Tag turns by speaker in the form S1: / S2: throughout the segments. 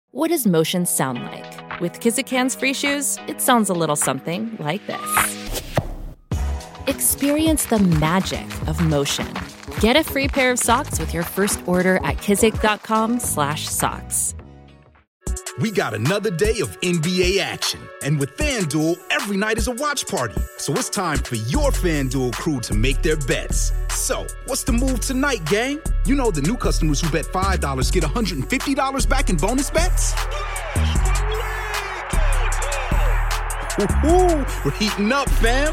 S1: What does motion sound like? With Kizik Hands Free Shoes, it sounds a little something like this. Experience the magic of motion. Get a free pair of socks with your first order at kizik.com/socks.
S2: We got another day of NBA action. And with FanDuel, every night is a watch party. So it's time for your FanDuel crew to make their bets. So, what's the move tonight, gang? You know the new customers who bet $5 get $150 back in bonus bets? Woo-hoo, we're heating up, fam.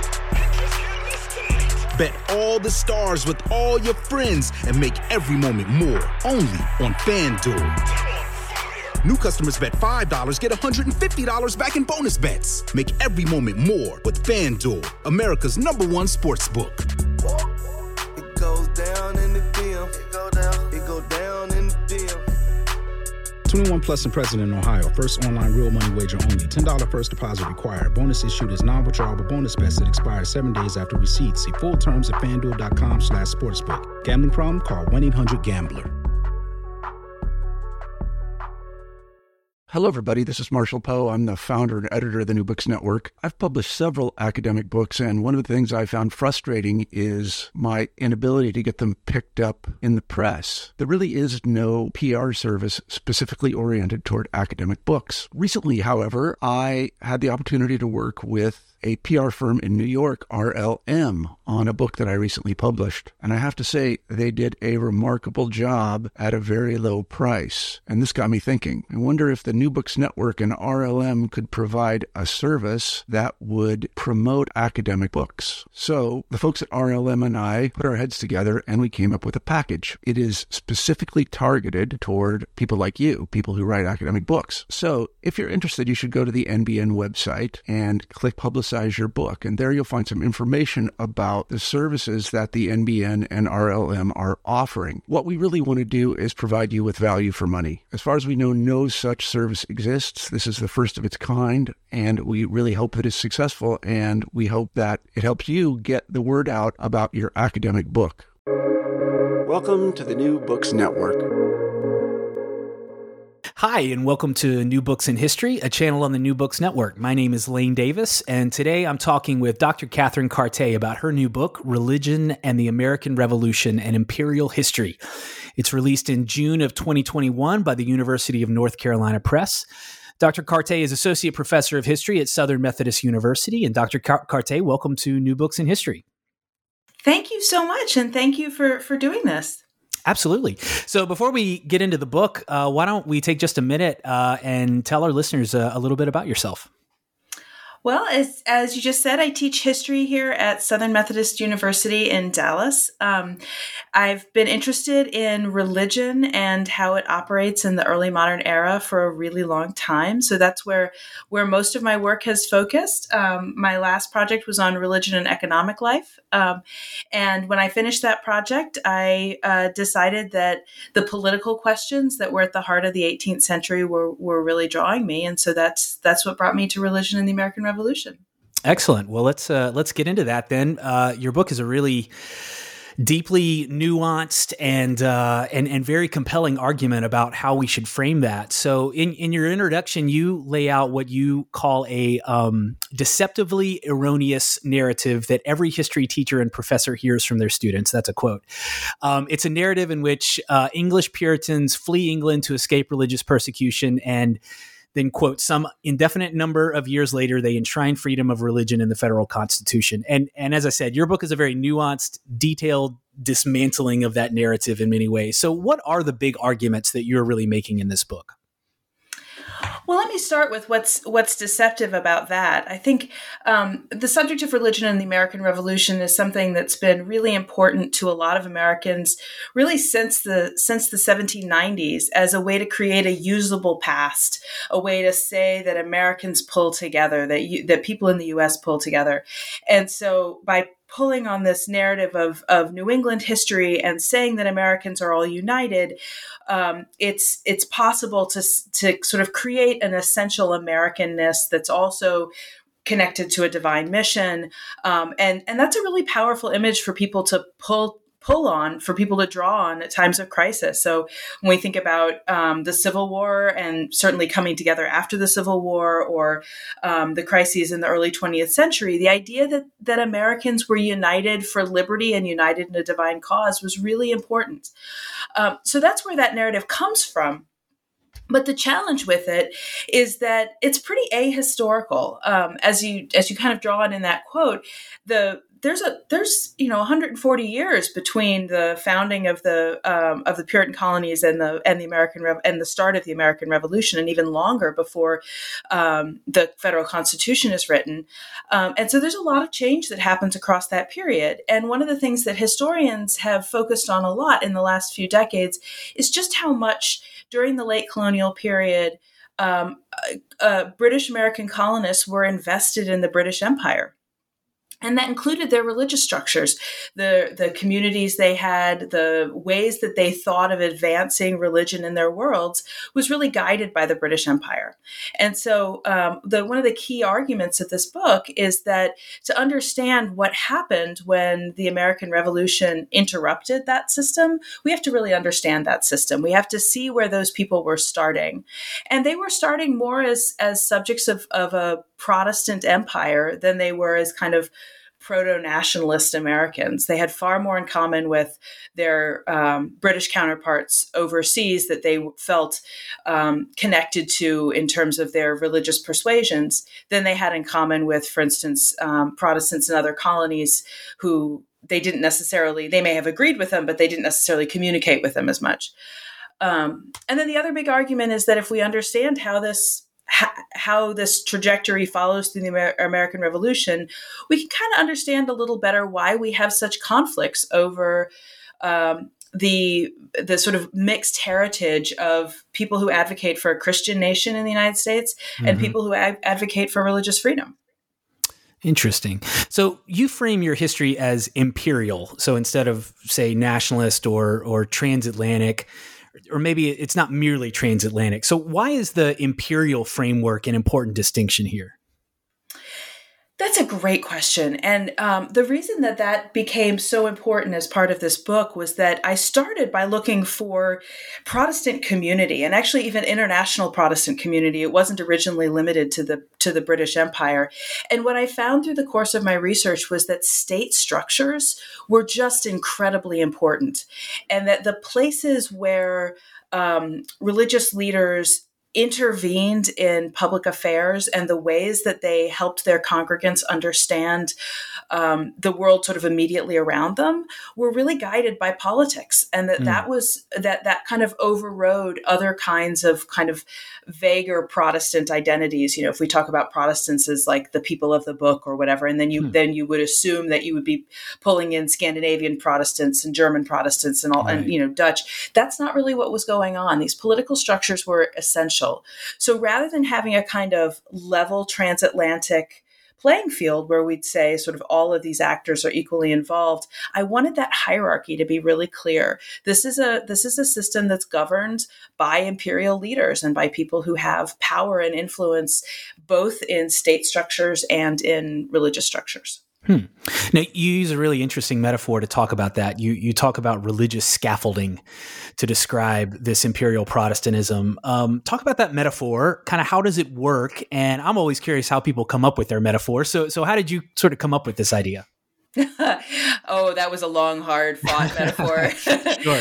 S2: Bet all the stars with all your friends and make every moment more. Only on FanDuel. New customers bet $5 get $150 back in bonus bets. Make every moment more with FanDuel, America's #1 sportsbook.
S3: It goes down in the DM. It go down in the DM.
S4: 21 plus and present in Ohio. First online real money wager only. $10 first deposit required. Bonus issued as non-withdrawable bonus bets that expire 7 days after receipt. See full terms at FanDuel.com/sportsbook. Gambling problem? Call 1-800-GAMBLER.
S5: Hello, everybody. This is Marshall Poe. I'm the founder and editor of the New Books Network. I've published several academic books, and one of the things I found frustrating is my inability to get them picked up in the press. There really is no PR service specifically oriented toward academic books. Recently, however, I had the opportunity to work with a PR firm in New York, RLM, on a book that I recently published. And I have to say, they did a remarkable job at a very low price. And this got me thinking. I wonder if the New Books Network and RLM could provide a service that would promote academic books. So the folks at RLM and I put our heads together and we came up with a package. It is specifically targeted toward people like you, people who write academic books. So if you're interested, you should go to the NBN website and click Publicize your book. And there you'll find some information about the services that the NBN and RLM are offering. What we really want to do is provide you with value for money. As far as we know, no such service exists. This is the first of its kind, and we really hope it is successful, and we hope that it helps you get the word out about your academic book. Welcome to the New Books Network.
S6: Hi, and welcome to New Books in History, a channel on the New Books Network. My name is Lane Davis, and today I'm talking with Dr. Catherine Carté about her new book, Religion and the American Revolution, an Imperial History. It's released in June of 2021 by the University of North Carolina Press. Dr. Carté is Associate Professor of History at Southern Methodist University. And Dr. Carté, welcome to New Books in History.
S7: Thank you so much, and thank you for doing this.
S6: Absolutely. So before we get into the book, why don't we take just a minute and tell our listeners a little bit about yourself?
S7: Well, as you just said, I teach history here at Southern Methodist University in Dallas. I've been interested in religion and how it operates in the early modern era for a really long time. So that's where most of my work has focused. My last project was on religion and economic life. And when I finished that project, I decided that the political questions that were at the heart of the 18th century were really drawing me. And so that's what brought me to religion and the American Revolution.
S6: Excellent. Well, let's get into that then. Your book is a really deeply nuanced and very compelling argument about how we should frame that. So in your introduction, you lay out what you call a deceptively erroneous narrative that every history teacher and professor hears from their students. That's a quote. It's a narrative in which English Puritans flee England to escape religious persecution, and then, quote, some indefinite number of years later, they enshrine freedom of religion in the federal constitution. And as I said, your book is a very nuanced, detailed dismantling of that narrative in many ways. So what are the big arguments that you're really making in this book?
S7: Well, let me start with what's deceptive about that. I think the subject of religion and the American Revolution is something that's been really important to a lot of Americans, really since the 1790s, as a way to create a usable past, a way to say that Americans pull together, that people in the U.S. pull together, and so by pulling on this narrative of New England history and saying that Americans are all united, it's possible to sort of create an essential Americanness that's also connected to a divine mission, and that's a really powerful image for people to pull pull on, for people to draw on at times of crisis. So when we think about the Civil War, and certainly coming together after the Civil War, or the crises in the early 20th century, the idea that Americans were united for liberty and united in a divine cause was really important. So that's where that narrative comes from. But the challenge with it is that it's pretty ahistorical. As you kind of draw on in that quote, there's 140 years between the founding of the Puritan colonies and the American and the start of the American Revolution, and even longer before the federal Constitution is written. And so there's a lot of change that happens across that period. And one of the things that historians have focused on a lot in the last few decades is just how much during the late colonial period, British American colonists were invested in the British Empire. And that included their religious structures, the communities they had, the ways that they thought of advancing religion in their worlds was really guided by the British Empire. And so one of the key arguments of this book is that to understand what happened when the American Revolution interrupted that system, we have to really understand that system. We have to see where those people were starting. And they were starting more as subjects of a Protestant empire than they were as kind of proto-nationalist Americans. They had far more in common with their British counterparts overseas that they felt connected to in terms of their religious persuasions than they had in common with, for instance, Protestants in other colonies who they may have agreed with them, but they didn't necessarily communicate with them as much. And then the other big argument is that if we understand how this trajectory follows through the American Revolution, we can kind of understand a little better why we have such conflicts over the sort of mixed heritage of people who advocate for a Christian nation in the United States and people who advocate for religious freedom.
S6: Interesting. So you frame your history as imperial. So instead of, say, nationalist or transatlantic, or maybe it's not merely transatlantic. So why is the imperial framework an important distinction here?
S7: That's a great question. And the reason that became so important as part of this book was that I started by looking for Protestant community, and actually even international Protestant community. It wasn't originally limited to the British Empire. And what I found through the course of my research was that state structures were just incredibly important, and that the places where religious leaders intervened in public affairs and the ways that they helped their congregants understand the world sort of immediately around them were really guided by politics. And that kind of overrode other kinds of kind of vaguer Protestant identities. You know, if we talk about Protestants as like the people of the book or whatever, and then you would assume that you would be pulling in Scandinavian Protestants and German Protestants and all, right, and Dutch. That's not really what was going on. These political structures were essential. So rather than having a kind of level transatlantic playing field where we'd say sort of all of these actors are equally involved, I wanted that hierarchy to be really clear. This is a system that's governed by imperial leaders and by people who have power and influence both in state structures and in religious structures.
S6: Now, you use a really interesting metaphor to talk about that. You talk about religious scaffolding to describe this imperial Protestantism. Talk about that metaphor, kind of how does it work? And I'm always curious how people come up with their metaphors. So how did you sort of come up with this idea?
S7: Oh, that was a long, hard fought metaphor.
S6: Sure.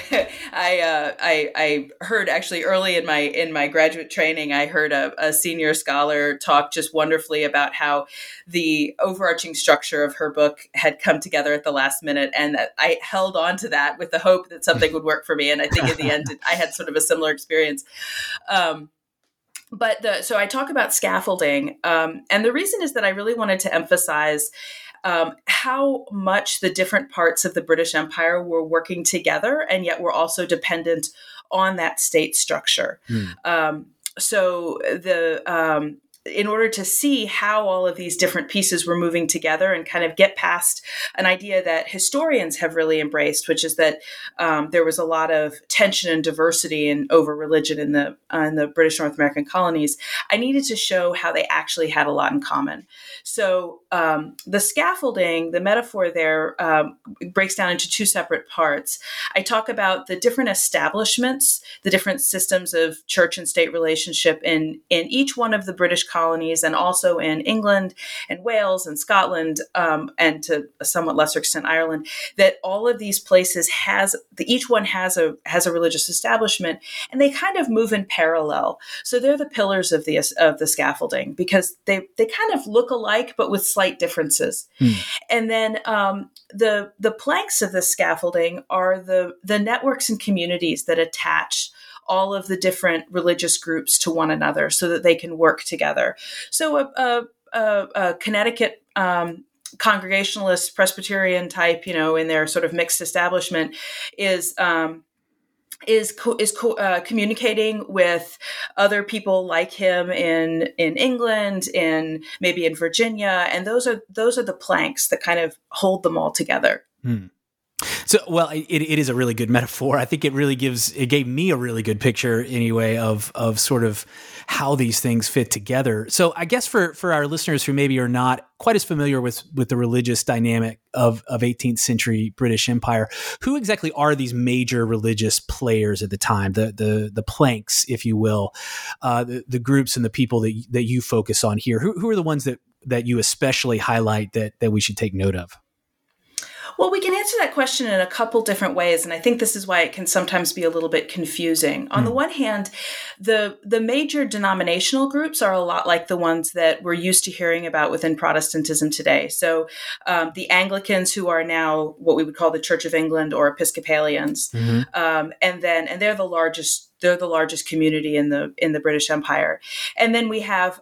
S7: I heard actually early in my graduate training, I heard a senior scholar talk just wonderfully about how the overarching structure of her book had come together at the last minute, and that I held on to that with the hope that something would work for me. And I think in the end, I had sort of a similar experience. So I talk about scaffolding, and the reason is that I really wanted to emphasize how much the different parts of the British Empire were working together, and yet were also dependent on that state structure. So in order to see how all of these different pieces were moving together and kind of get past an idea that historians have really embraced, which is that there was a lot of tension and diversity over religion in the British North American colonies, I needed to show how they actually had a lot in common. So the scaffolding, the metaphor there, breaks down into two separate parts. I talk about the different establishments, the different systems of church and state relationship in each one of the British colonies, and also in England and Wales and Scotland, and to a somewhat lesser extent Ireland, that all of these places each one has a religious establishment, and they kind of move in parallel. So they're the pillars of the scaffolding, because they kind of look alike but with slight differences. And then the planks of the scaffolding are the networks and communities that attach all of the different religious groups to one another so that they can work together. So a Connecticut Congregationalist Presbyterian type, in their sort of mixed establishment, is communicating with other people like him in England, maybe in Virginia, and those are the planks that kind of hold them all together.
S6: So, well, it is a really good metaphor. I think it gave me a really good picture anyway of sort of how these things fit together. So I guess for our listeners who maybe are not quite as familiar with the religious dynamic of 18th century British Empire, who exactly are these major religious players at the time, the planks, if you will, the groups and the people that you focus on here? Who are the ones that you especially highlight that we should take note of?
S7: Well, we can answer that question in a couple different ways, and I think this is why it can sometimes be a little bit confusing. On the one hand, the major denominational groups are a lot like the ones that we're used to hearing about within Protestantism today. So the Anglicans, who are now what we would call the Church of England, or Episcopalians, and they're the largest. They're the largest community in the British Empire. And then we have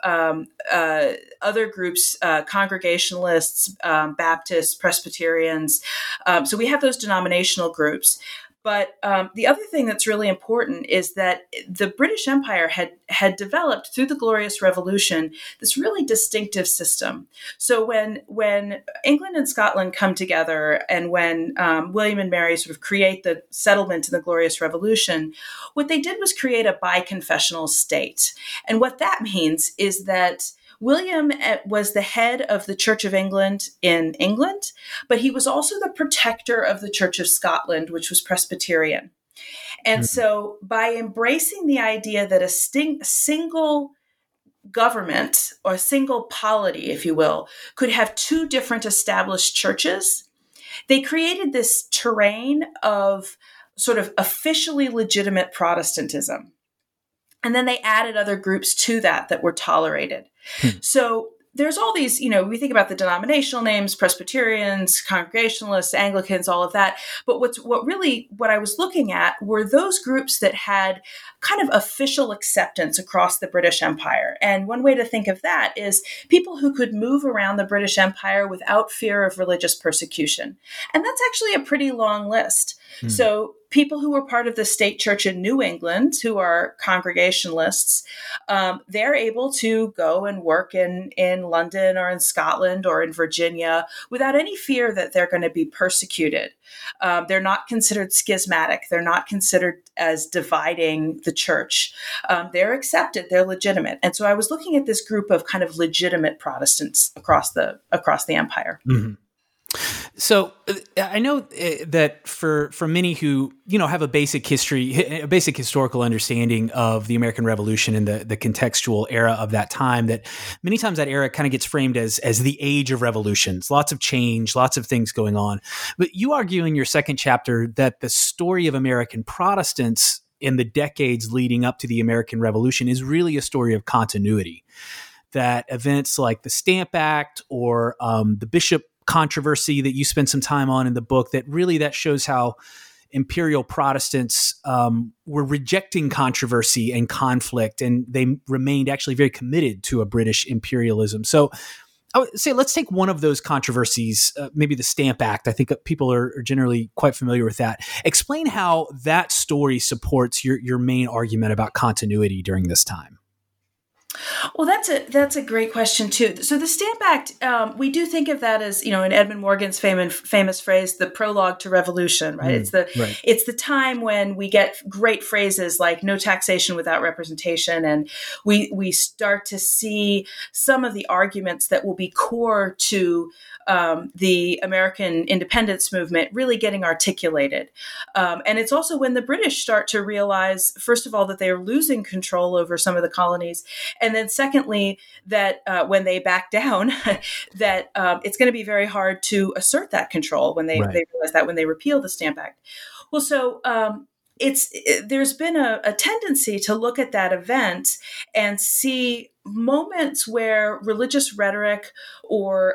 S7: other groups, Congregationalists, Baptists, Presbyterians. So we have those denominational groups. But the other thing that's really important is that the British Empire had developed through the Glorious Revolution this really distinctive system. So when England and Scotland come together, and when William and Mary sort of create the settlement in the Glorious Revolution, what they did was create a biconfessional state. And what that means is that William was the head of the Church of England in England, but he was also the protector of the Church of Scotland, which was Presbyterian. And so by embracing the idea that a single government, or a single polity, if you will, could have two different established churches, they created this terrain of sort of officially legitimate Protestantism. And then they added other groups to that were tolerated. So there's all these, we think about the denominational names, Presbyterians, Congregationalists, Anglicans, all of that. But what I was looking at were those groups that had kind of official acceptance across the British Empire. And one way to think of that is people who could move around the British Empire without fear of religious persecution. And that's actually a pretty long list. So people who were part of the state church in New England, who are Congregationalists, they're able to go and work in London or in Scotland or in Virginia without any fear that they're going to be persecuted. They're not considered schismatic. They're not considered as dividing the church. They're accepted. They're legitimate. And so I was looking at this group of kind of legitimate Protestants across the empire. Mm-hmm.
S6: So I know that for many who, have a basic historical understanding of the American Revolution and the contextual era of that time, that many times that era kind of gets framed as the age of revolutions, lots of change, lots of things going on. But you argue in your second chapter that the story of American Protestants in the decades leading up to the American Revolution is really a story of continuity, that events like the Stamp Act or the Bishop controversy that you spend some time on in the book, that shows how imperial Protestants were rejecting controversy and conflict, and they remained actually very committed to a British imperialism. So I would say let's take one of those controversies, maybe the Stamp Act. I think people are generally quite familiar with that. Explain how that story supports your main argument about continuity during this time.
S7: Well, that's a great question too. So the Stamp Act, we do think of that as, in Edmund Morgan's famous phrase, the prologue to revolution, right? It's the time when we get great phrases like no taxation without representation, and we start to see some of the arguments that will be core to the American independence movement really getting articulated. And it's also when the British start to realize, first of all, that they are losing control over some of the colonies. And then secondly, that when they back down, that it's going to be very hard to assert that control when they realize that when they repeal the Stamp Act. Well, so there's been a tendency to look at that event and see moments where religious rhetoric or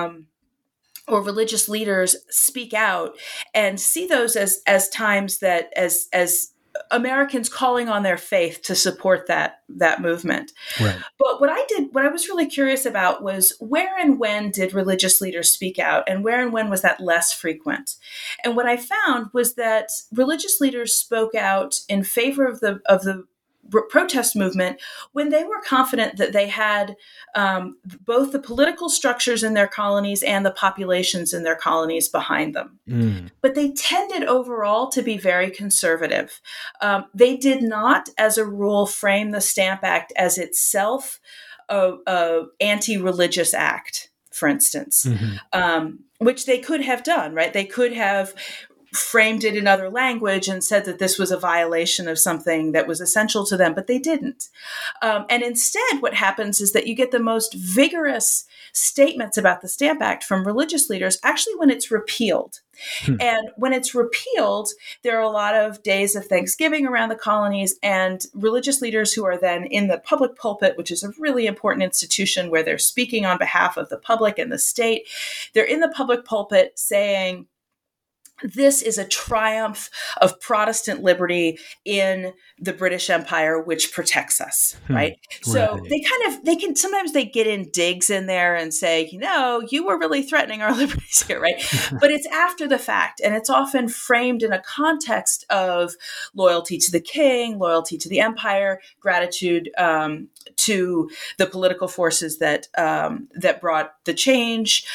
S7: religious leaders speak out, and see those as times that as Americans calling on their faith to support that movement. Right. But what I was really curious about was where and when did religious leaders speak out, and where and when was that less frequent? And what I found was that religious leaders spoke out in favor of the protest movement when they were confident that they had both the political structures in their colonies and the populations in their colonies behind them. But they tended overall to be very conservative. They did not, as a rule, frame the Stamp Act as itself a anti-religious act, for instance, which they could have done, right? They could have framed it in other language and said that this was a violation of something that was essential to them, but they didn't. And instead, what happens is that you get the most vigorous statements about the Stamp Act from religious leaders actually when it's repealed. And when it's repealed, there are a lot of days of Thanksgiving around the colonies, and religious leaders who are then in the public pulpit, which is a really important institution where they're speaking on behalf of the public and the state. They're in the public pulpit saying, this is a triumph of Protestant liberty in the British Empire, which protects us, right? So sometimes they get in digs in there and say, you were really threatening our liberties here, right? But it's after the fact, and it's often framed in a context of loyalty to the king, loyalty to the empire, gratitude to the political forces that brought the change.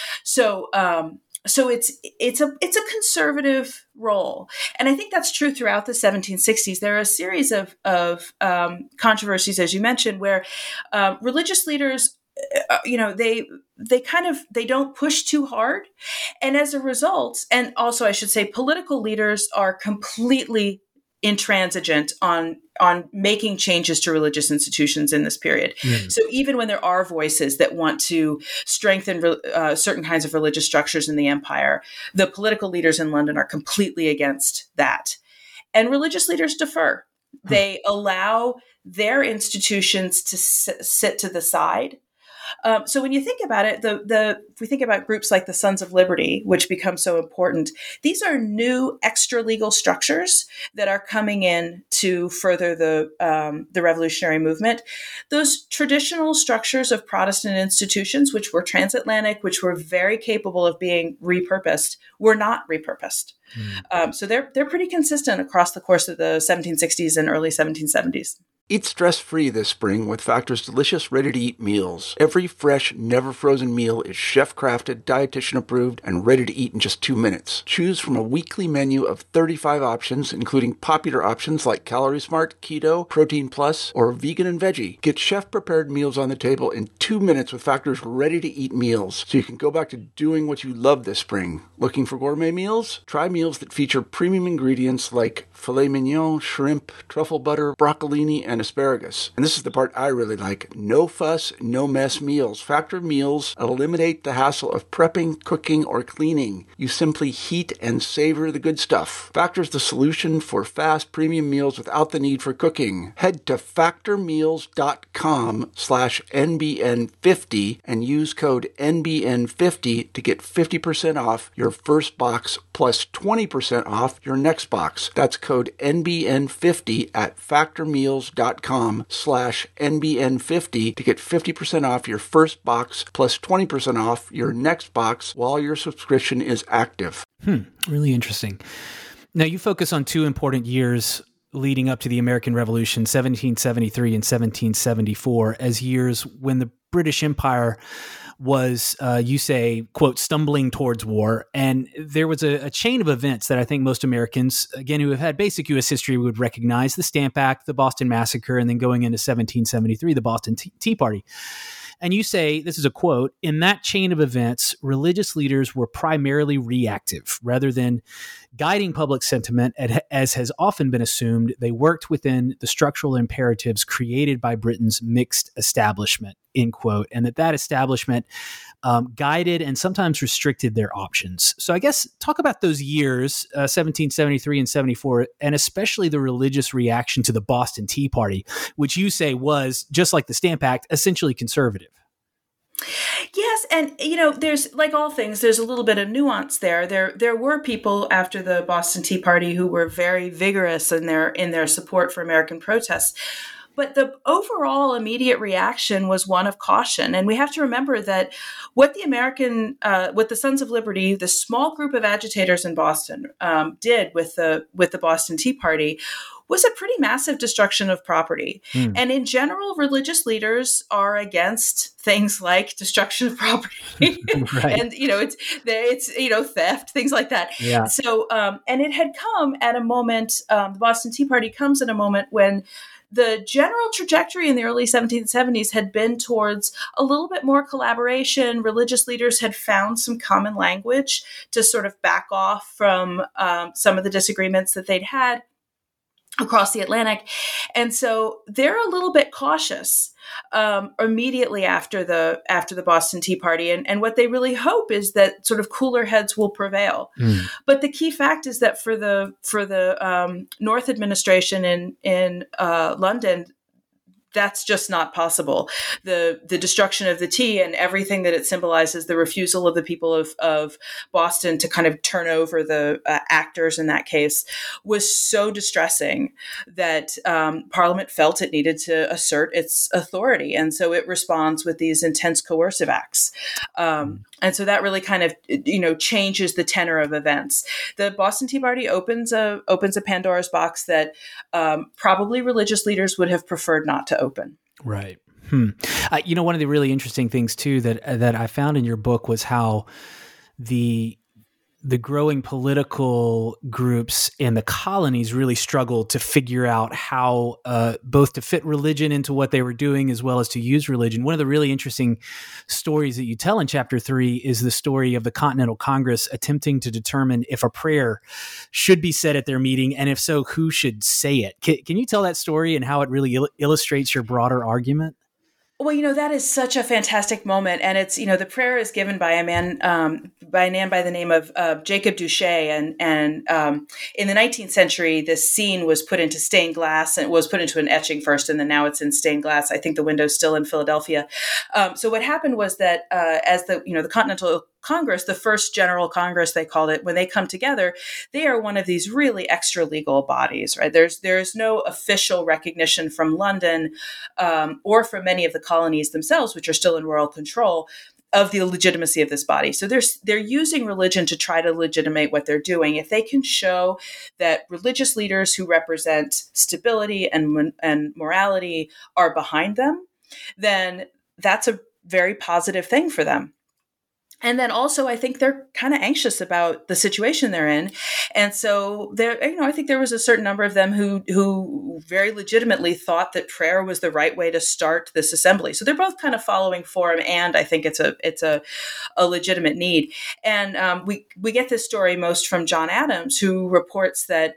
S7: So it's a conservative role, and I think that's true throughout the 1760s. There are a series of controversies, as you mentioned, where religious leaders, they don't push too hard, and as a result, and also I should say, political leaders are completely intransigent on making changes to religious institutions in this period. So even when there are voices that want to strengthen certain kinds of religious structures in the empire, the political leaders in London are completely against that. And religious leaders defer. They allow their institutions to sit to the side. So when you think about it, if we think about groups like the Sons of Liberty, which become so important, these are new extra legal structures that are coming in to further the revolutionary movement. Those traditional structures of Protestant institutions, which were transatlantic, which were very capable of being repurposed, were not repurposed. So they're pretty consistent across the course of the 1760s and early 1770s.
S5: Eat stress-free this spring with Factor's delicious, ready-to-eat meals. Every fresh, never-frozen meal is chef-crafted, dietitian-approved, and ready to eat in just 2 minutes. Choose from a weekly menu of 35 options, including popular options like Calorie Smart, Keto, Protein Plus, or Vegan and Veggie. Get chef-prepared meals on the table in 2 minutes with Factor's ready-to-eat meals, so you can go back to doing what you love this spring. Looking for gourmet meals? Try meals that feature premium ingredients like filet mignon, shrimp, truffle butter, broccolini, and asparagus. And this is the part I really like. No fuss, no mess meals. Factor meals eliminate the hassle of prepping, cooking, or cleaning. You simply heat and savor the good stuff. Factor's the solution for fast premium meals without the need for cooking. Head to factormeals.com/NBN50 and use code NBN50 to get 50% off your first box plus 20% off your next box. That's code NBN50 at factormeals.com/NBN50 to get 50% off your first box plus 20% off your next box while your subscription is active.
S6: Really interesting. Now, you focus on two important years leading up to the American Revolution, 1773 and 1774, as years when the British Empire was, you say, quote, stumbling towards war. And there was a chain of events that I think most Americans, again, who have had basic U.S. history would recognize: the Stamp Act, the Boston Massacre, and then going into 1773, the Boston Tea Party. And you say, this is a quote, "In that chain of events, religious leaders were primarily reactive. Rather than guiding public sentiment, as has often been assumed, they worked within the structural imperatives created by Britain's mixed establishment," end quote. And that establishment guided and sometimes restricted their options. So I guess talk about those years, 1773 and 74, and especially the religious reaction to the Boston Tea Party, which you say was, just like the Stamp Act, essentially conservative.
S7: Yes, and there's, like all things, there's a little bit of nuance there. There were people after the Boston Tea Party who were very vigorous in their support for American protests. But the overall immediate reaction was one of caution. And we have to remember that what the Sons of Liberty, the small group of agitators in Boston, did with the Boston Tea Party was a pretty massive destruction of property. And in general, religious leaders are against things like destruction of property.
S6: Right.
S7: And, it's theft, things like that.
S6: Yeah.
S7: So, and it had come at a moment, the Boston Tea Party comes at a moment when the general trajectory in the early 1770s had been towards a little bit more collaboration. Religious leaders had found some common language to sort of back off from some of the disagreements that they'd had across the Atlantic. And so they're a little bit cautious immediately after the Boston Tea Party. And what they really hope is that sort of cooler heads will prevail. But the key fact is that for the North administration in London, that's just not possible. The destruction of the tea and everything that it symbolizes, the refusal of the people of Boston to kind of turn over the actors in that case, was so distressing that Parliament felt it needed to assert its authority. And so it responds with these intense coercive acts. And so that really kind of, changes the tenor of events. The Boston Tea Party opens a Pandora's box that probably religious leaders would have preferred not to open.
S6: Right. One of the really interesting things too that I found in your book was how the growing political groups in the colonies really struggled to figure out how both to fit religion into what they were doing as well as to use religion. One of the really interesting stories that you tell in chapter 3 is the story of the Continental Congress attempting to determine if a prayer should be said at their meeting, and if so, who should say it. Can you tell that story and how it really illustrates your broader argument?
S7: Well, that is such a fantastic moment. And it's, the prayer is given by a man by the name of Jacob Duché. And in the 19th century, this scene was put into stained glass, and it was put into an etching first, and then now it's in stained glass. I think the window's still in Philadelphia. So what happened was that as the Continental Congress, the first General Congress, they called it, when they come together, they are one of these really extra legal bodies, right? There's no official recognition from London or from many of the colonies themselves, which are still in royal control, of the legitimacy of this body. So they're using religion to try to legitimate what they're doing. If they can show that religious leaders who represent stability and morality are behind them, then that's a very positive thing for them. And then also, I think they're kind of anxious about the situation they're in. And so I think there was a certain number of them who very legitimately thought that prayer was the right way to start this assembly. So they're both kind of following form, and I think it's a legitimate need. And we get this story most from John Adams, who reports that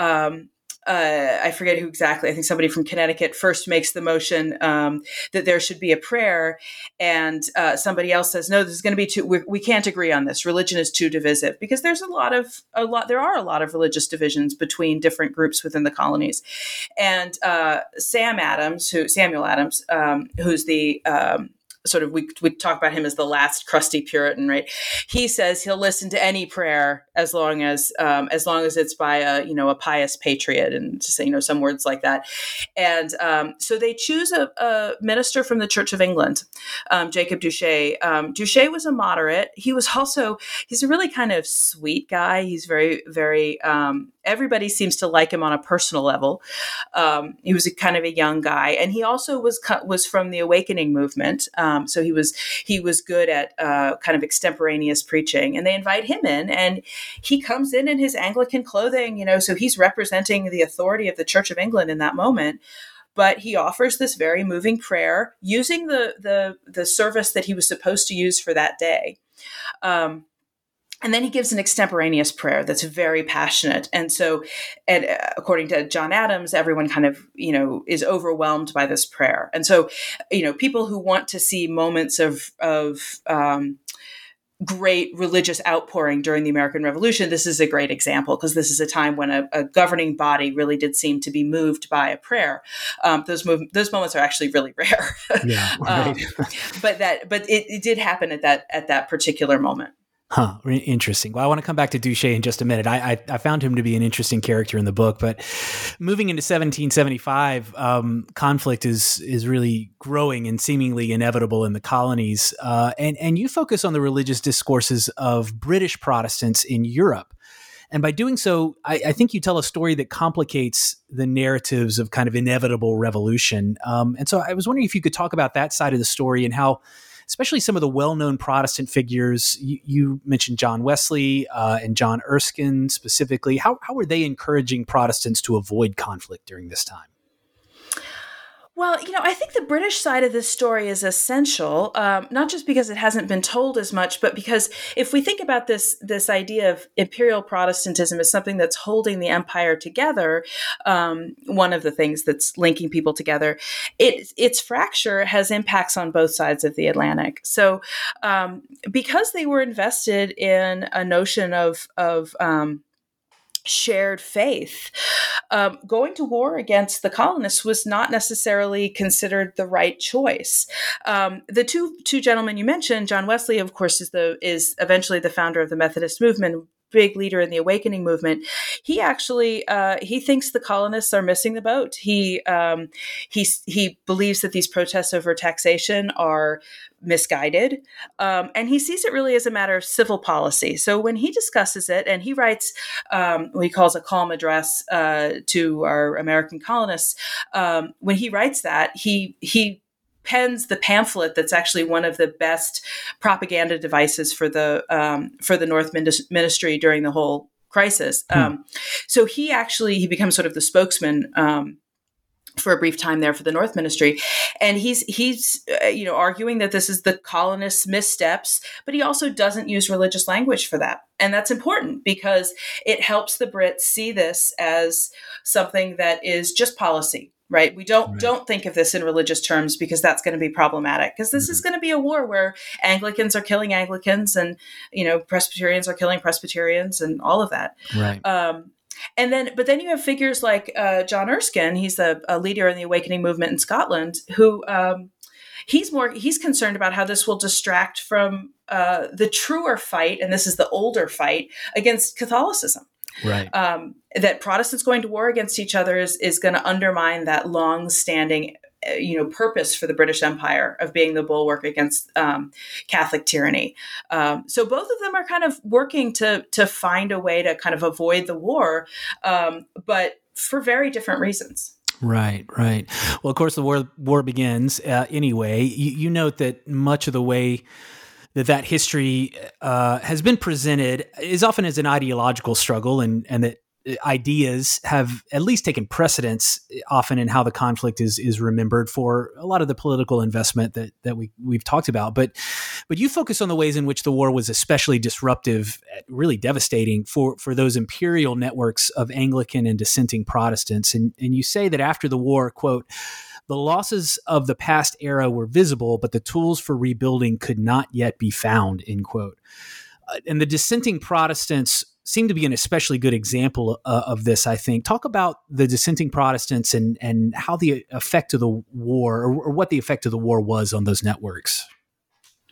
S7: I forget who exactly. I think somebody from Connecticut first makes the motion that there should be a prayer, and somebody else says, "No, this is going to be too. We can't agree on this. Religion is too divisive," because there's there are a lot of religious divisions between different groups within the colonies. And Samuel Adams, who's the sort of, we talk about him as the last crusty Puritan, right? He says he'll listen to any prayer as long as it's by a pious patriot, and to say some words like that. And so they choose a minister from the Church of England, Jacob Duché. Duché was a moderate. He's a really kind of sweet guy. He's very, very Everybody seems to like him on a personal level. He was a kind of a young guy, and he also was from the Awakening movement. So he was good at kind of extemporaneous preaching. And they invite him in, and he comes in his Anglican clothing, so he's representing the authority of the Church of England in that moment. But he offers this very moving prayer using the service that he was supposed to use for that day. And then he gives an extemporaneous prayer that's very passionate. And so, according to John Adams, everyone kind of, is overwhelmed by this prayer. And so, people who want to see moments of great religious outpouring during the American Revolution, this is a great example, because this is a time when a governing body really did seem to be moved by a prayer. Those moments are actually really rare.
S6: Yeah, right.
S7: But it did happen at that particular moment.
S6: Huh. Interesting. Well, I want to come back to Duché in just a minute. I found him to be an interesting character in the book, but moving into 1775, conflict is really growing and seemingly inevitable in the colonies. And you focus on the religious discourses of British Protestants in Europe. And by doing so, I think you tell a story that complicates the narratives of kind of inevitable revolution. And so I was wondering if you could talk about that side of the story and how, especially some of the well-known Protestant figures, you mentioned John Wesley and John Erskine specifically. How were they encouraging Protestants to avoid conflict during this time?
S7: Well, I think the British side of this story is essential, not just because it hasn't been told as much, but because if we think about this idea of imperial Protestantism as something that's holding the empire together, one of the things that's linking people together, its fracture has impacts on both sides of the Atlantic. So because they were invested in a notion of shared faith, going to war against the colonists was not necessarily considered the right choice. The two gentlemen you mentioned, John Wesley, of course, is eventually the founder of the Methodist movement, big leader in the Awakening movement. He actually he thinks the colonists are missing the boat. He believes that these protests over taxation are misguided, and he sees it really as a matter of civil policy. So when he discusses it, and he writes what he calls a calm address to our American colonists, when he writes that, he pens the pamphlet that's actually one of the best propaganda devices for the North Ministry during the whole crisis. So he becomes sort of the spokesman for a brief time there for the North Ministry, and he's arguing that this is the colonists' missteps, but he also doesn't use religious language for that, and that's important because it helps the Brits see this as something that is just policy. Right. We don't think of this in religious terms because that's going to be problematic, because this is going to be a war where Anglicans are killing Anglicans and, Presbyterians are killing Presbyterians and all of that.
S6: Right.
S7: But then you have figures like John Erskine. He's a leader in the Awakening movement in Scotland, who he's concerned about how this will distract from the truer fight. And this is the older fight against Catholicism.
S6: Right.
S7: That Protestants going to war against each other is going to undermine that long-standing, purpose for the British Empire of being the bulwark against Catholic tyranny. So both of them are kind of working to find a way to kind of avoid the war, but for very different reasons.
S6: Right. Well, of course, the war begins anyway. You note that much of the way that history has been presented is often as an ideological struggle, and that ideas have at least taken precedence often in how the conflict is remembered for a lot of the political investment that we've talked about. But you focus on the ways in which the war was especially disruptive, really devastating for those imperial networks of Anglican and dissenting Protestants. And you say that after the war, quote, "The losses of the past era were visible, but the tools for rebuilding could not yet be found," end quote. And the dissenting Protestants seem to be an especially good example of this, I think. Talk about the dissenting Protestants and how the effect of the war, or what the effect of the war was on those networks.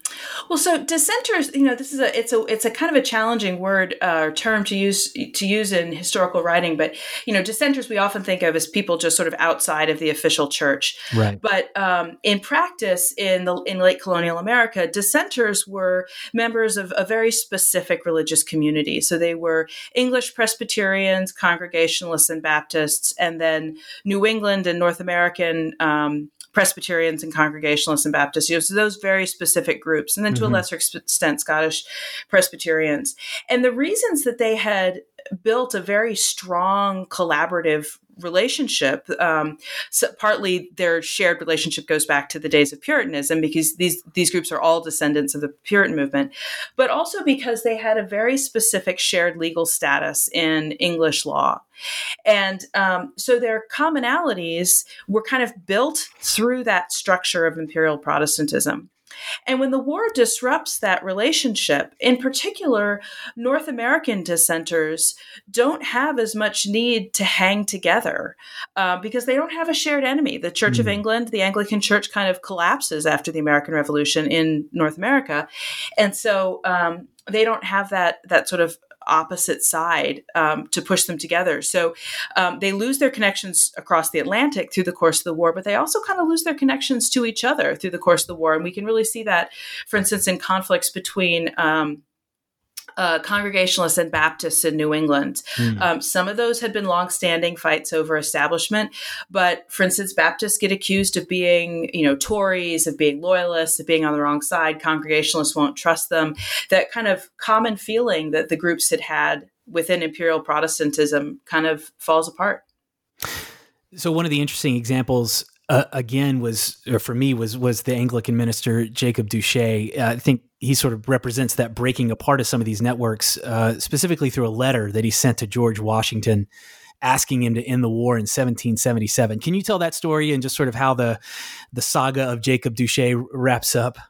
S7: Well, so dissenters, this is it's a kind of a challenging word or term to use in historical writing. But dissenters we often think of as people just sort of outside of the official church.
S6: Right.
S7: But in practice, in late colonial America, dissenters were members of a very specific religious community. So they were English Presbyterians, Congregationalists, and Baptists, and then New England and North American Presbyterians and Congregationalists and Baptists, so those very specific groups, and then to a lesser extent, Scottish Presbyterians. And the reasons that they had built a very strong collaborative relationship, so partly their shared relationship goes back to the days of Puritanism, because these groups are all descendants of the Puritan movement, but also because they had a very specific shared legal status in English law. And so their commonalities were kind of built through that structure of imperial Protestantism. And when the war disrupts that relationship, in particular, North American dissenters don't have as much need to hang together because they don't have a shared enemy. The Church of England, the Anglican Church, kind of collapses after the American Revolution in North America. And so they don't have that sort of opposite side to push them together. So they lose their connections across the Atlantic through the course of the war, but they also kind of lose their connections to each other through the course of the war. And we can really see that, for instance, in conflicts between Congregationalists and Baptists in New England. Some of those had been longstanding fights over establishment, but for instance, Baptists get accused of being, Tories, of being loyalists, of being on the wrong side. Congregationalists won't trust them. That kind of common feeling that the groups had within imperial Protestantism kind of falls apart.
S6: So one of the interesting examples again was the Anglican minister Jacob Duché. I think he sort of represents that breaking apart of some of these networks, specifically through a letter that he sent to George Washington asking him to end the war in 1777. Can you tell that story and just sort of how the saga of Jacob Duché wraps up?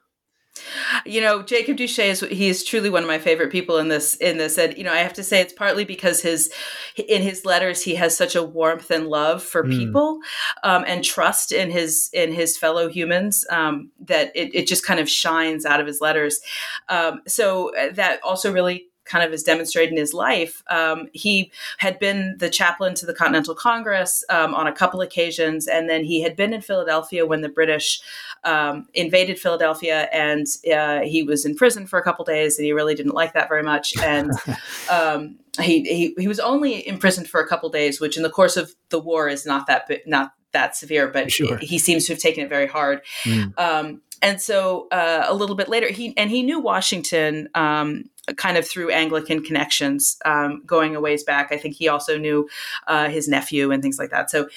S7: Jacob Duché is truly one of my favorite people in this. And, I have to say it's partly because in his letters, he has such a warmth and love for people and trust in his fellow humans that it just kind of shines out of his letters. So that also really kind of is demonstrated in his life. He had been the chaplain to the Continental Congress on a couple occasions, and then he had been in Philadelphia when the British invaded Philadelphia, and he was in prison for a couple days, and he really didn't like that very much. And he was only imprisoned for a couple days, which in the course of the war is not that severe, but
S6: sure.
S7: He seems to have taken it very hard. And so a little bit later, he knew Washington kind of through Anglican connections going a ways back. I think he also knew his nephew and things like that. So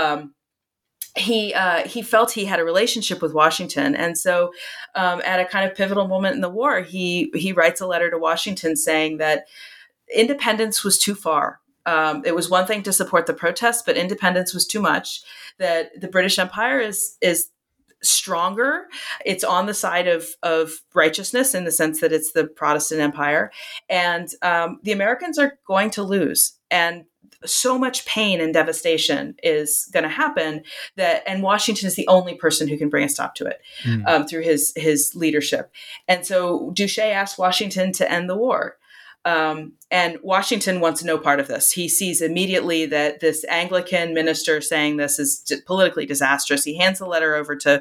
S7: he felt he had a relationship with Washington. And so at a kind of pivotal moment in the war, he writes a letter to Washington saying that independence was too far. It was one thing to support the protests, but independence was too much, that the British Empire is stronger. It's on the side of righteousness in the sense that it's the Protestant Empire. And the Americans are going to lose. And so much pain and devastation is going to happen and Washington is the only person who can bring a stop to it through his leadership. And so Duché asked Washington to end the war. And Washington wants no part of this. He sees immediately that this Anglican minister saying this is politically disastrous. He hands the letter over to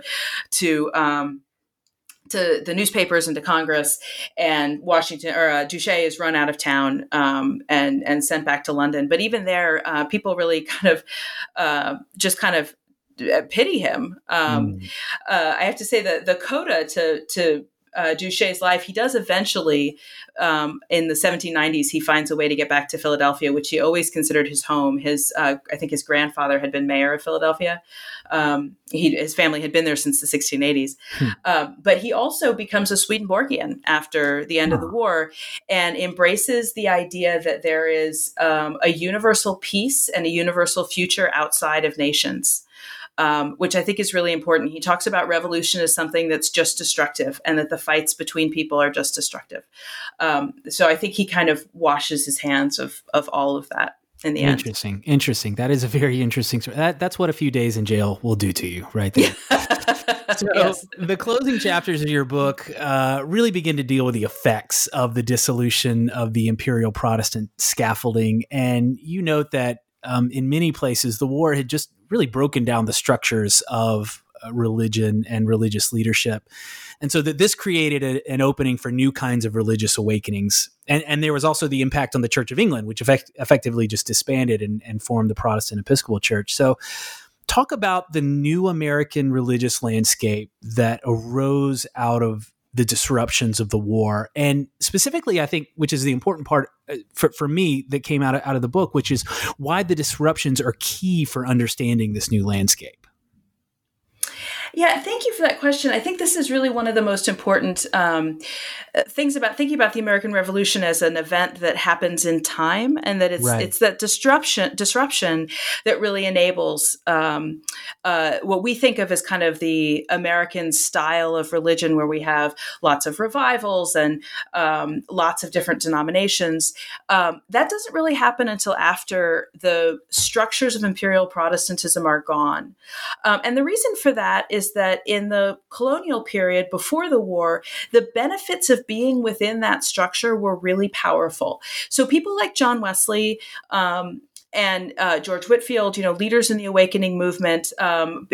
S7: the newspapers and to Congress, and Duché is run out of town and sent back to London. But even there, people really kind of pity him. I have to say that the coda to Duché's life, he does eventually, in the 1790s, he finds a way to get back to Philadelphia, which he always considered his home. I think his grandfather had been mayor of Philadelphia. His family had been there since the 1680s. But he also becomes a Swedenborgian after the end of the war and embraces the idea that there is a universal peace and a universal future outside of nations. Which I think is really important. He talks about revolution as something that's just destructive and that the fights between people are just destructive. So I think he kind of washes his hands of all of that. in the end.
S6: Interesting. That is a very interesting story. That's what a few days in jail will do to you, right there. So
S7: Yes.
S6: the closing chapters of your book really begin to deal with the effects of the dissolution of the imperial Protestant scaffolding. And you note that in many places, the war had just really broken down the structures of religion and religious leadership. And so that this created an opening for new kinds of religious awakenings. And there was also the impact on the Church of England, which effectively just disbanded and formed the Protestant Episcopal Church. So talk about the new American religious landscape that arose out of the disruptions of the war. And specifically, I think, which is the important part for me that came out of the book, which is why the disruptions are key for understanding this new landscape.
S7: Yeah, thank you for that question. I think this is really one of the most important things about thinking about the American Revolution as an event that happens in time, and that it's that disruption that really enables what we think of as kind of the American style of religion, where we have lots of revivals and lots of different denominations. That doesn't really happen until after the structures of imperial Protestantism are gone. And the reason for that is that in the colonial period before the war, the benefits of being within that structure were really powerful. So people like John Wesley and George Whitefield, leaders in the Awakening movement, some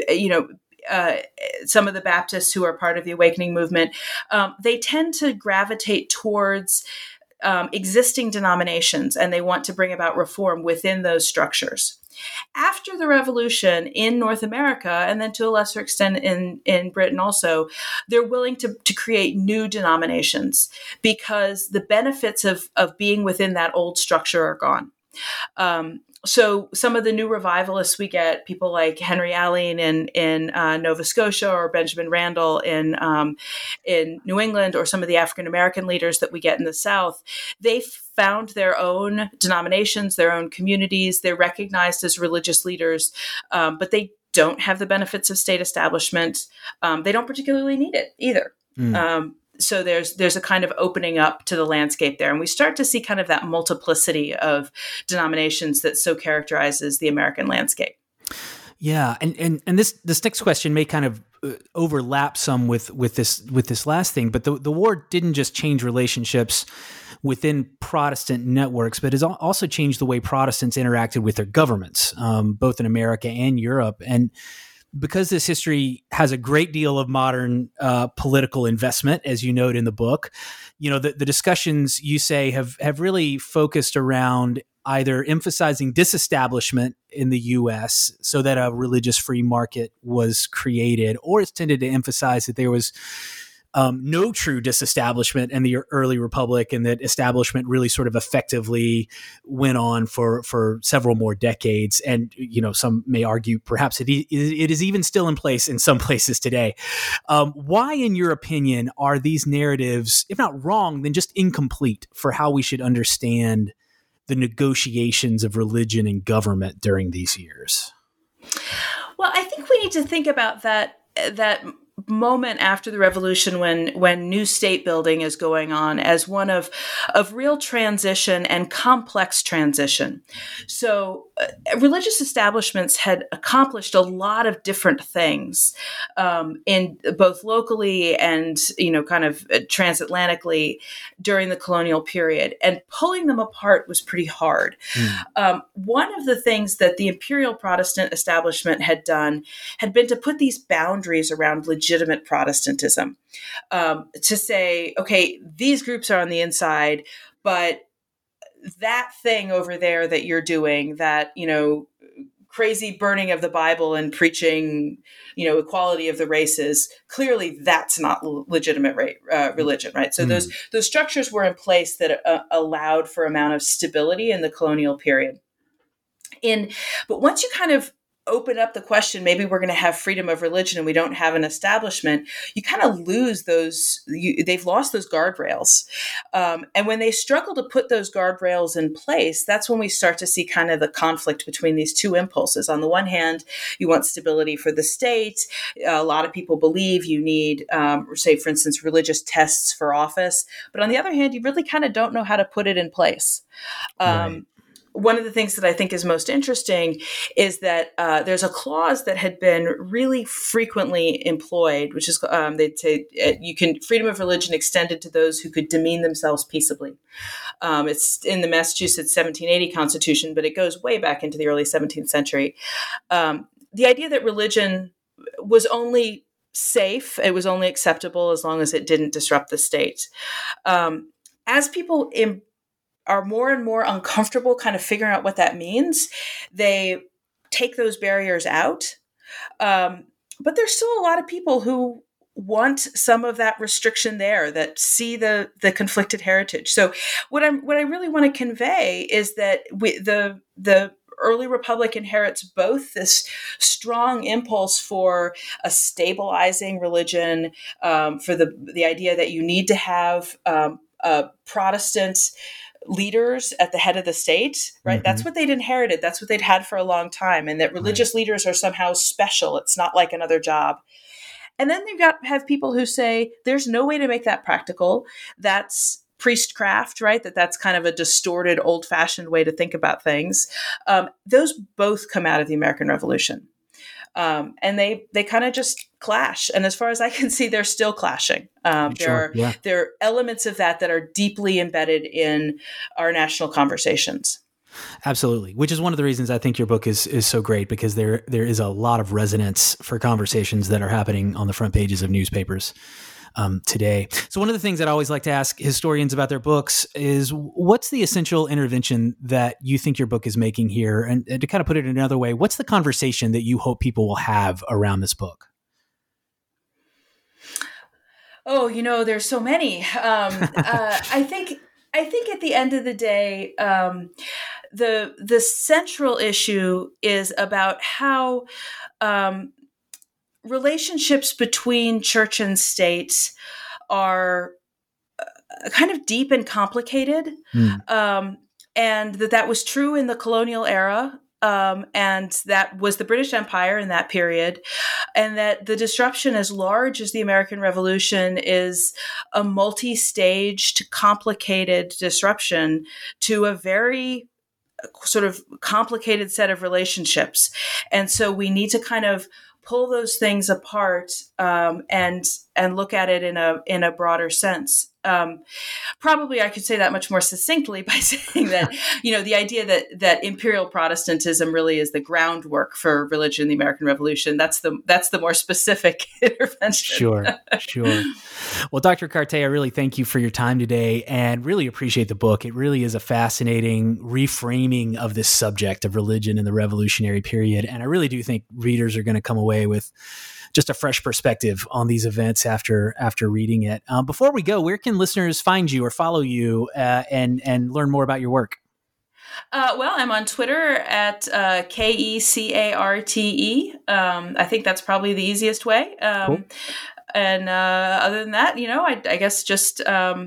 S7: of the Baptists who are part of the Awakening movement, they tend to gravitate towards existing denominations, and they want to bring about reform within those structures. After the Revolution in North America, and then to a lesser extent in Britain also, they're willing to create new denominations because the benefits of being within that old structure are gone. So some of the new revivalists we get, people like Henry Alline in Nova Scotia, or Benjamin Randall in New England, or some of the African American leaders that we get in the South, they found their own denominations, their own communities. They're recognized as religious leaders, but they don't have the benefits of state establishment. They don't particularly need it either. So there's a kind of opening up to the landscape there. And we start to see kind of that multiplicity of denominations that so characterizes the American landscape.
S6: Yeah. And this next question may kind of overlap some with this last thing, but the war didn't just change relationships within Protestant networks, but has also changed the way Protestants interacted with their governments, both in America and Europe. And because this history has a great deal of modern political investment, as you note in the book, the discussions you say have really focused around either emphasizing disestablishment in the U.S. so that a religious free market was created, or it's tended to emphasize that there was no true disestablishment in the early republic, and that establishment really sort of effectively went on for several more decades. And, some may argue perhaps it is even still in place in some places today. Why, in your opinion, are these narratives, if not wrong, then just incomplete for how we should understand the negotiations of religion and government during these years?
S7: Well, I think we need to think about that moment after the revolution when new state building is going on as one of real transition and complex transition. So religious establishments had accomplished a lot of different things in both locally and kind of transatlantically during the colonial period, and pulling them apart was pretty hard. One of the things that the imperial Protestant establishment had done had been to put these boundaries around legitimate Protestantism, to say, okay, these groups are on the inside, but that thing over there that you're doing, that, crazy burning of the Bible and preaching, equality of the races, clearly that's not legitimate religion, right? So those structures were in place that allowed for amount of stability in the colonial period. But once you kind of open up the question, maybe we're going to have freedom of religion and we don't have an establishment, you kind of lose those, they've lost those guardrails. And when they struggle to put those guardrails in place, that's when we start to see kind of the conflict between these two impulses. On the one hand, you want stability for the state. A lot of people believe you need, say, for instance, religious tests for office. But on the other hand, you really kind of don't know how to put it in place.
S6: Right.
S7: one of the things that I think is most interesting is that there's a clause that had been really frequently employed, which is they'd say freedom of religion extended to those who could demean themselves peaceably. It's in the Massachusetts 1780 Constitution, but it goes way back into the early 17th century. The idea that religion was only safe, it was only acceptable as long as it didn't disrupt the state. As people are more and more uncomfortable kind of figuring out what that means, they take those barriers out. But there's still a lot of people who want some of that restriction there, that see the conflicted heritage. So what I really want to convey is that the early republic inherits both this strong impulse for a stabilizing religion, for the idea that you need to have Protestant leaders at the head of the state, right? Mm-hmm. That's what they'd inherited. That's what they'd had for a long time. And that religious leaders are somehow special. It's not like another job. And then you have people who say, there's no way to make that practical. That's priestcraft, right? That's kind of a distorted, old-fashioned way to think about things. Those both come out of the American Revolution. And they kind of just clash. And as far as I can see, they're still clashing. There are elements of that are deeply embedded in our national conversations.
S6: Absolutely. Which is one of the reasons I think your book is so great, because there is a lot of resonance for conversations that are happening on the front pages of newspapers today. So one of the things that I always like to ask historians about their books is, what's the essential intervention that you think your book is making here? And to kind of put it another way, what's the conversation that you hope people will have around this book?
S7: Oh, there's so many. I think at the end of the day, the central issue is about how relationships between church and state are kind of deep and complicated, and that was true in the colonial era. And that was the British Empire in that period. And that the disruption, as large as the American Revolution, is a multi-staged, complicated disruption to a very sort of complicated set of relationships. And so we need to kind of pull those things apart and look at it in a broader sense. Probably I could say that much more succinctly by saying that, the idea that imperial Protestantism really is the groundwork for religion in the American Revolution, that's the more specific intervention.
S6: Sure. Well, Dr. Carte, I really thank you for your time today and really appreciate the book. It really is a fascinating reframing of this subject of religion in the Revolutionary period. And I really do think readers are going to come away with just a fresh perspective on these events after reading it. Before we go, where can listeners find you or follow you and learn more about your work?
S7: Well, I'm on Twitter at KECARTE. I think that's probably the easiest way. Cool. And other than that, I guess just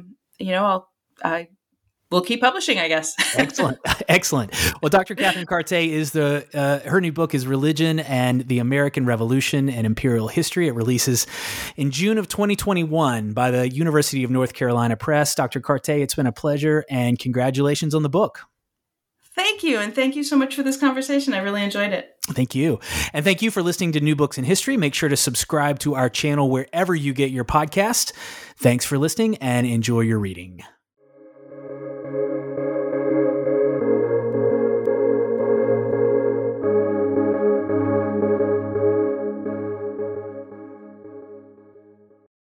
S7: we'll keep publishing, I guess. Excellent.
S6: Well, Dr. Catherine Carte is her new book is Religion and the American Revolution and Imperial History. It releases in June of 2021 by the University of North Carolina Press. Dr. Carte, it's been a pleasure, and congratulations on the book.
S7: Thank you. And thank you so much for this conversation. I really enjoyed it.
S6: Thank you. And thank you for listening to New Books in History. Make sure to subscribe to our channel wherever you get your podcast. Thanks for listening and enjoy your reading.